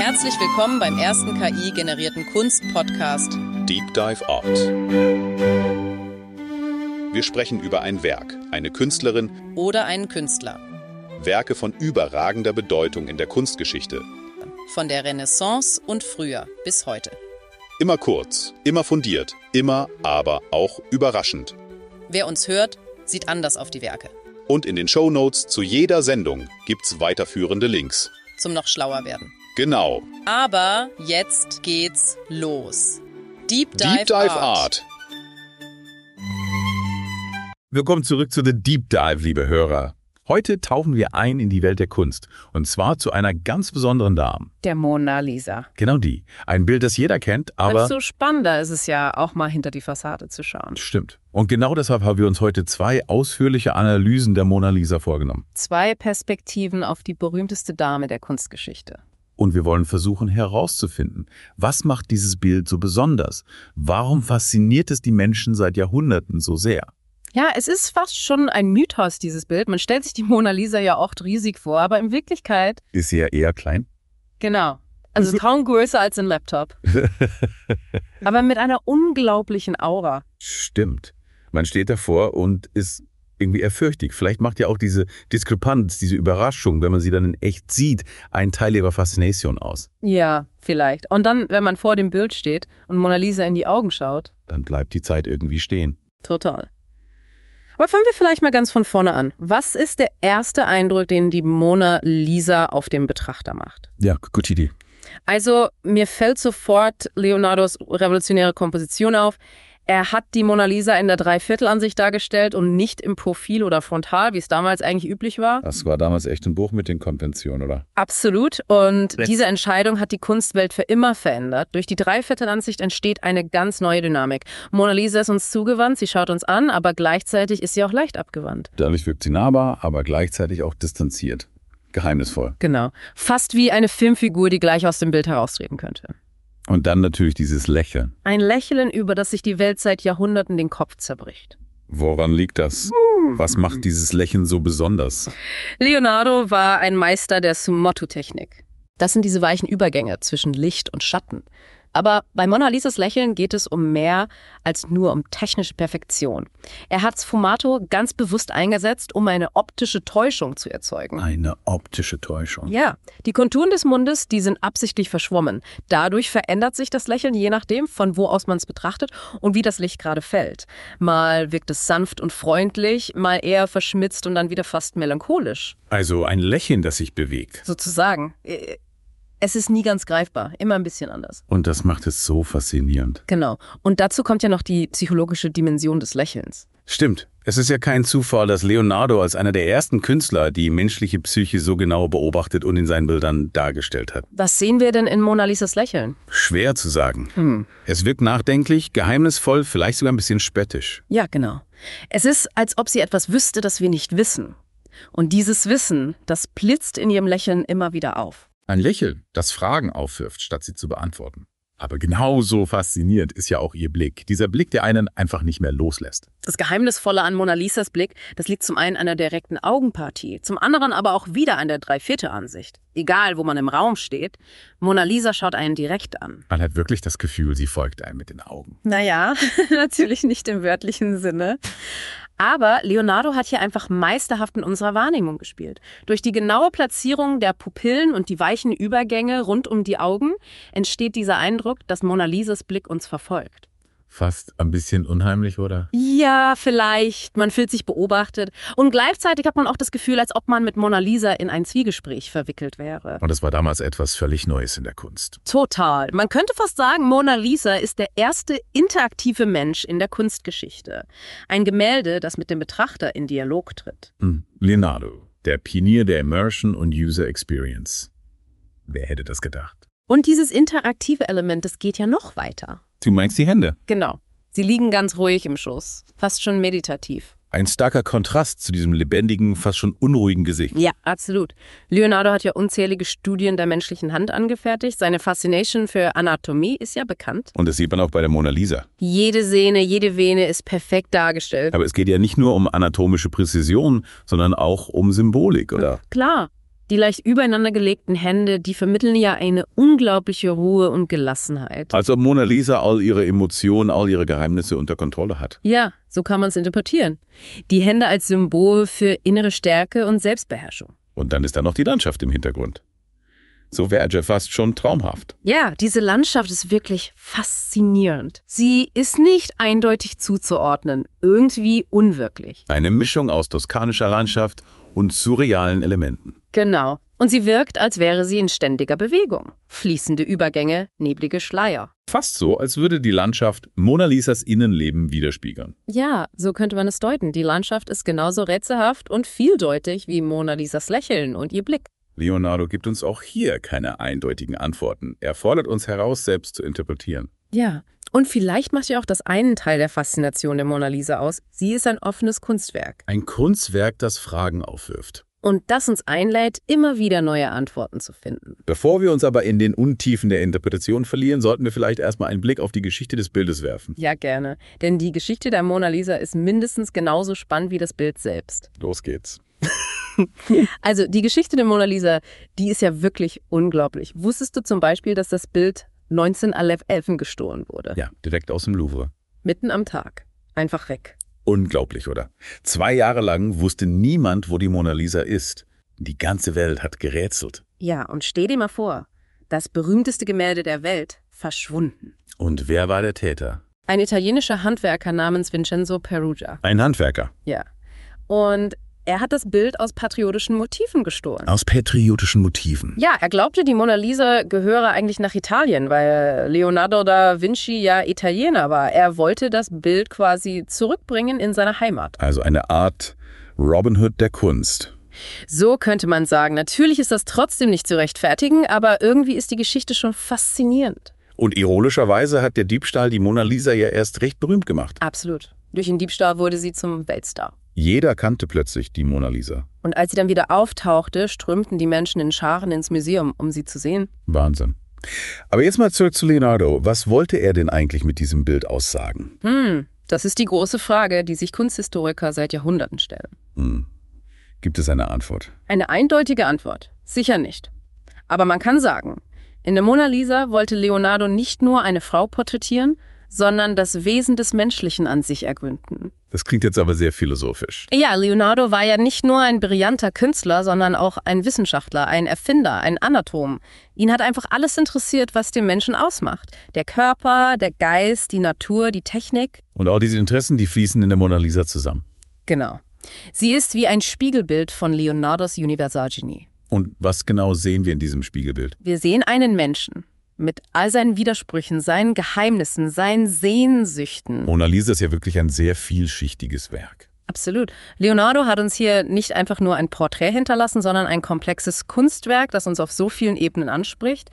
Herzlich willkommen beim ersten KI-generierten Kunst-Podcast Deep Dive Art. Wir sprechen über ein Werk, eine Künstlerin oder einen Künstler. Werke von überragender Bedeutung in der Kunstgeschichte. Von der Renaissance und früher bis heute. Immer kurz, immer fundiert, immer, aber auch überraschend. Wer uns hört, sieht anders auf die Werke. Und in den Shownotes zu jeder Sendung gibt's weiterführende Links. Zum noch schlauer werden. Genau. Aber jetzt geht's los. Deep Dive Art. Willkommen zurück zu The Deep Dive, liebe Hörer. Heute tauchen wir ein in die Welt der Kunst. Und zwar zu einer ganz besonderen Dame. Der Mona Lisa. Genau die. Ein Bild, das jeder kennt, aber... Desto spannender ist es ja, auch mal hinter die Fassade zu schauen. Stimmt. Und genau deshalb haben wir uns heute 2 ausführliche Analysen der Mona Lisa vorgenommen. 2 Perspektiven auf die berühmteste Dame der Kunstgeschichte. Und wir wollen versuchen herauszufinden, was macht dieses Bild so besonders? Warum fasziniert es die Menschen seit Jahrhunderten so sehr? Ja, es ist fast schon ein Mythos, dieses Bild. Man stellt sich die Mona Lisa ja oft riesig vor, aber in Wirklichkeit... Ist sie ja eher klein? Genau. Also kaum größer als ein Laptop. Aber mit einer unglaublichen Aura. Stimmt. Man steht davor und ist irgendwie ehrfürchtig. Vielleicht macht ja auch diese Diskrepanz, diese Überraschung, wenn man sie dann in echt sieht, einen Teil ihrer Faszination aus. Ja, vielleicht. Und dann, wenn man vor dem Bild steht und Mona Lisa in die Augen schaut... Dann bleibt die Zeit irgendwie stehen. Total. Aber fangen wir vielleicht mal ganz von vorne an. Was ist der erste Eindruck, den die Mona Lisa auf den Betrachter macht? Ja, gute Idee. Also mir fällt sofort Leonardos revolutionäre Komposition auf. Er hat die Mona Lisa in der Dreiviertelansicht dargestellt und nicht im Profil oder frontal, wie es damals eigentlich üblich war. Das war damals echt ein Bruch mit den Konventionen, oder? Absolut. Und diese Entscheidung hat die Kunstwelt für immer verändert. Durch die Dreiviertelansicht entsteht eine ganz neue Dynamik. Mona Lisa ist uns zugewandt, sie schaut uns an, aber gleichzeitig ist sie auch leicht abgewandt. Dadurch wirkt sie nahbar, aber gleichzeitig auch distanziert. Geheimnisvoll. Genau. Fast wie eine Filmfigur, die gleich aus dem Bild heraustreten könnte. Und dann natürlich dieses Lächeln. Ein Lächeln, über das sich die Welt seit Jahrhunderten den Kopf zerbricht. Woran liegt das? Was macht dieses Lächeln so besonders? Leonardo war ein Meister der Summoto-Technik. Das sind diese weichen Übergänge zwischen Licht und Schatten. Aber bei Mona Lisas Lächeln geht es um mehr als nur um technische Perfektion. Er hat Sfumato ganz bewusst eingesetzt, um eine optische Täuschung zu erzeugen. Eine optische Täuschung. Ja, die Konturen des Mundes, die sind absichtlich verschwommen. Dadurch verändert sich das Lächeln, je nachdem, von wo aus man es betrachtet und wie das Licht gerade fällt. Mal wirkt es sanft und freundlich, mal eher verschmitzt und dann wieder fast melancholisch. Also ein Lächeln, das sich bewegt. Sozusagen. Es ist nie ganz greifbar, immer ein bisschen anders. Und das macht es so faszinierend. Genau. Und dazu kommt ja noch die psychologische Dimension des Lächelns. Stimmt. Es ist ja kein Zufall, dass Leonardo als einer der ersten Künstler die menschliche Psyche so genau beobachtet und in seinen Bildern dargestellt hat. Was sehen wir denn in Mona Lisas Lächeln? Schwer zu sagen. Es wirkt nachdenklich, geheimnisvoll, vielleicht sogar ein bisschen spöttisch. Ja, genau. Es ist, als ob sie etwas wüsste, das wir nicht wissen. Und dieses Wissen, das blitzt in ihrem Lächeln immer wieder auf. Ein Lächeln, das Fragen aufwirft, statt sie zu beantworten. Aber genauso faszinierend ist ja auch ihr Blick. Dieser Blick, der einen einfach nicht mehr loslässt. Das Geheimnisvolle an Mona Lisas Blick, das liegt zum einen an der direkten Augenpartie, zum anderen aber auch wieder an der Dreiviertelansicht. Egal, wo man im Raum steht, Mona Lisa schaut einen direkt an. Man hat wirklich das Gefühl, sie folgt einem mit den Augen. Naja, natürlich nicht im wörtlichen Sinne. Aber Leonardo hat hier einfach meisterhaft in unserer Wahrnehmung gespielt. Durch die genaue Platzierung der Pupillen und die weichen Übergänge rund um die Augen entsteht dieser Eindruck, dass Mona Lisas Blick uns verfolgt. Fast ein bisschen unheimlich, oder? Ja, vielleicht. Man fühlt sich beobachtet. Und gleichzeitig hat man auch das Gefühl, als ob man mit Mona Lisa in ein Zwiegespräch verwickelt wäre. Und das war damals etwas völlig Neues in der Kunst. Total. Man könnte fast sagen, Mona Lisa ist der erste interaktive Mensch in der Kunstgeschichte. Ein Gemälde, das mit dem Betrachter in Dialog tritt. Leonardo, der Pionier der Immersion und User Experience. Wer hätte das gedacht? Und dieses interaktive Element, das geht ja noch weiter. Du meinst die Hände? Genau. Sie liegen ganz ruhig im Schoß. Fast schon meditativ. Ein starker Kontrast zu diesem lebendigen, fast schon unruhigen Gesicht. Ja, absolut. Leonardo hat ja unzählige Studien der menschlichen Hand angefertigt. Seine Faszination für Anatomie ist ja bekannt. Und das sieht man auch bei der Mona Lisa. Jede Sehne, jede Vene ist perfekt dargestellt. Aber es geht ja nicht nur um anatomische Präzision, sondern auch um Symbolik, oder? Klar. Die leicht übereinander gelegten Hände, die vermitteln ja eine unglaubliche Ruhe und Gelassenheit. Als ob Mona Lisa all ihre Emotionen, all ihre Geheimnisse unter Kontrolle hat. Ja, so kann man es interpretieren. Die Hände als Symbol für innere Stärke und Selbstbeherrschung. Und dann ist da noch die Landschaft im Hintergrund. So wäre ja fast schon traumhaft. Ja, diese Landschaft ist wirklich faszinierend. Sie ist nicht eindeutig zuzuordnen, irgendwie unwirklich. Eine Mischung aus toskanischer Landschaft und surrealen Elementen. Genau. Und sie wirkt, als wäre sie in ständiger Bewegung. Fließende Übergänge, neblige Schleier. Fast so, als würde die Landschaft Mona Lisas Innenleben widerspiegeln. Ja, so könnte man es deuten. Die Landschaft ist genauso rätselhaft und vieldeutig wie Mona Lisas Lächeln und ihr Blick. Leonardo gibt uns auch hier keine eindeutigen Antworten. Er fordert uns heraus, selbst zu interpretieren. Ja, und vielleicht macht ja auch das einen Teil der Faszination der Mona Lisa aus. Sie ist ein offenes Kunstwerk. Ein Kunstwerk, das Fragen aufwirft. Und das uns einlädt, immer wieder neue Antworten zu finden. Bevor wir uns aber in den Untiefen der Interpretation verlieren, sollten wir vielleicht erstmal einen Blick auf die Geschichte des Bildes werfen. Ja, gerne. Denn die Geschichte der Mona Lisa ist mindestens genauso spannend wie das Bild selbst. Los geht's. Also die Geschichte der Mona Lisa, die ist ja wirklich unglaublich. Wusstest du zum Beispiel, dass das Bild 1911 gestohlen wurde? Ja, direkt aus dem Louvre. Mitten am Tag. Einfach weg. Unglaublich, oder? 2 Jahre lang wusste niemand, wo die Mona Lisa ist. Die ganze Welt hat gerätselt. Ja, und stell dir mal vor, das berühmteste Gemälde der Welt verschwunden. Und wer war der Täter? Ein italienischer Handwerker namens Vincenzo Peruggia. Ein Handwerker. Ja. Und er hat das Bild aus patriotischen Motiven gestohlen. Aus patriotischen Motiven. Ja, er glaubte, die Mona Lisa gehöre eigentlich nach Italien, weil Leonardo da Vinci ja Italiener war. Er wollte das Bild quasi zurückbringen in seine Heimat. Also eine Art Robin Hood der Kunst. So könnte man sagen. Natürlich ist das trotzdem nicht zu rechtfertigen, aber irgendwie ist die Geschichte schon faszinierend. Und ironischerweise hat der Diebstahl die Mona Lisa ja erst recht berühmt gemacht. Absolut. Durch den Diebstahl wurde sie zum Weltstar. Jeder kannte plötzlich die Mona Lisa. Und als sie dann wieder auftauchte, strömten die Menschen in Scharen ins Museum, um sie zu sehen. Wahnsinn. Aber jetzt mal zurück zu Leonardo. Was wollte er denn eigentlich mit diesem Bild aussagen? Das ist die große Frage, die sich Kunsthistoriker seit Jahrhunderten stellen. Gibt es eine Antwort? Eine eindeutige Antwort. Sicher nicht. Aber man kann sagen, in der Mona Lisa wollte Leonardo nicht nur eine Frau porträtieren, sondern das Wesen des Menschlichen an sich ergründen. Das klingt jetzt aber sehr philosophisch. Ja, Leonardo war ja nicht nur ein brillanter Künstler, sondern auch ein Wissenschaftler, ein Erfinder, ein Anatom. Ihn hat einfach alles interessiert, was den Menschen ausmacht. Der Körper, der Geist, die Natur, die Technik. Und all diese Interessen, die fließen in der Mona Lisa zusammen. Genau. Sie ist wie ein Spiegelbild von Leonardos Universalgenie. Und was genau sehen wir in diesem Spiegelbild? Wir sehen einen Menschen mit all seinen Widersprüchen, seinen Geheimnissen, seinen Sehnsüchten. Mona Lisa ist ja wirklich ein sehr vielschichtiges Werk. Absolut. Leonardo hat uns hier nicht einfach nur ein Porträt hinterlassen, sondern ein komplexes Kunstwerk, das uns auf so vielen Ebenen anspricht.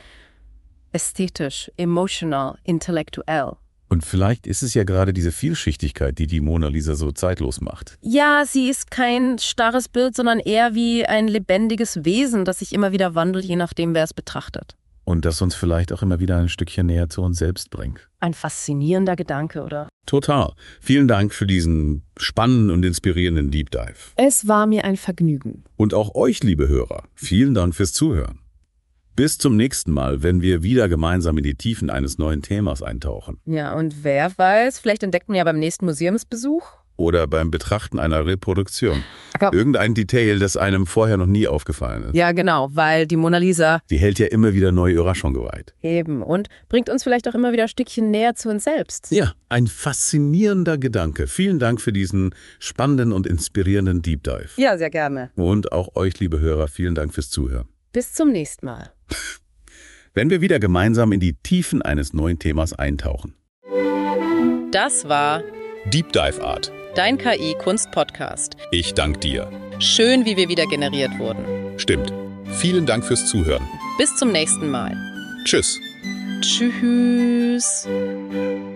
Ästhetisch, emotional, intellektuell. Und vielleicht ist es ja gerade diese Vielschichtigkeit, die die Mona Lisa so zeitlos macht. Ja, sie ist kein starres Bild, sondern eher wie ein lebendiges Wesen, das sich immer wieder wandelt, je nachdem, wer es betrachtet. Und das uns vielleicht auch immer wieder ein Stückchen näher zu uns selbst bringt. Ein faszinierender Gedanke, oder? Total. Vielen Dank für diesen spannenden und inspirierenden Deep Dive. Es war mir ein Vergnügen. Und auch euch, liebe Hörer, vielen Dank fürs Zuhören. Bis zum nächsten Mal, wenn wir wieder gemeinsam in die Tiefen eines neuen Themas eintauchen. Ja, und wer weiß, vielleicht entdeckt man ja beim nächsten Museumsbesuch. Oder beim Betrachten einer Reproduktion. Aber Irgendein Detail, das einem vorher noch nie aufgefallen ist. ja, genau, weil die Mona Lisa Die hält ja immer wieder neue Überraschungen geweiht. eben und bringt uns vielleicht auch immer wieder ein Stückchen näher zu uns selbst. Ja, ein faszinierender Gedanke. Vielen Dank für diesen spannenden und inspirierenden Deep Dive. Ja, sehr gerne. Und auch euch, liebe Hörer, vielen Dank fürs Zuhören. Bis zum nächsten Mal. Wenn wir wieder gemeinsam in die Tiefen eines neuen Themas eintauchen. Das war Deep Dive Art. dein KI-Kunst-Podcast. Ich danke dir. Schön, wie wir wieder generiert wurden. Stimmt. Vielen Dank fürs Zuhören. Bis zum nächsten Mal. Tschüss. Tschüss.